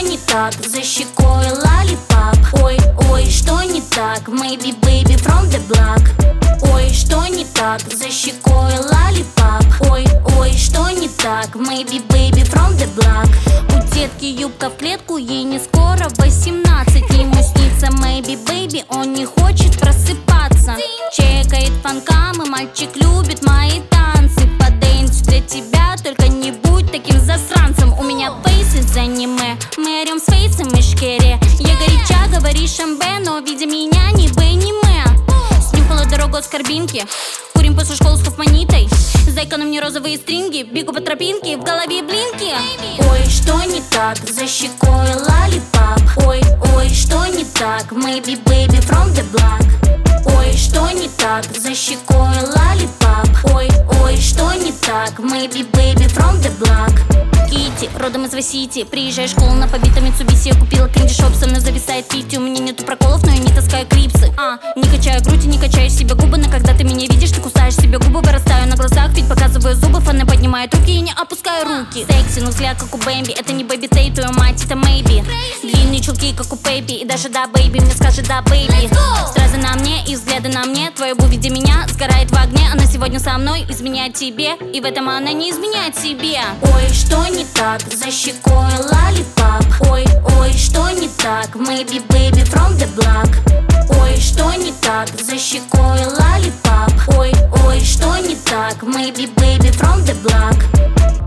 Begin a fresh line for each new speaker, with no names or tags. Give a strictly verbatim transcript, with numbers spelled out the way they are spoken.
не так, за щекой лалипап. Ой, ой, что не так, maybe baby from the block. Ой, что не так, за щекой лалипап. Ой, ой, что не так, maybe baby from the block. У детки юбка в клетку, ей не скоро восемнадцать. Ему снится maybe baby, он не хочет просыпаться. Чекает фанкам, и мальчик любит мои танцы. Подэнсю для тебя, только не будь таким засранцем. У меня фейс из аниме, мы орем с фейсом и шкере. Я горяча, говоришь эмбэ, но видя меня не в аниме. Снюхала дорогу от скорбинки, курим после школы с хофманитой. Зайка на мне розовые стринги, бегу по тропинке, в голове блинки. Ой, что не так, за щекой лалипап. Ой, ой, что не так, maybe baby from the block. Ой, что не так, за щекой лалипап. Ой, ой, что не так, maybe baby from the block. Китти, родом из Васити. Приезжаю в школу на побитом Митсубиси. Я купила кэнди-шоп, со мной зависает фифти. У меня нету проколов, но я не таскаю клипсы. А, не качаю грудь и не качаю себе губы. Но когда ты меня видишь, ты кусаешь себе губы. Вырастаю на глазах, ведь показываю зубы. Фаны поднимают руки и не опускаю руки. Секси, но взгляд как у Бэмби. Это не Бэби Тей, твою мать, это Мэйби. Длинные чулки, как у Пеппи. И даже да, бэйби, мне скажет да, бэйби. Стразы на мне и взгляды на мне. Твоя бу, видя меня, сгорает в огне. Она сегодня со мной, изменяет тебе. И в этом она не изменяет себе. Ой, что не так, за щекой лалипап. Ой, ой, что не так, maybe baby from the block. Ой, что не так, за щекой лалипап. Ой, ой, что не так, maybe baby from the block.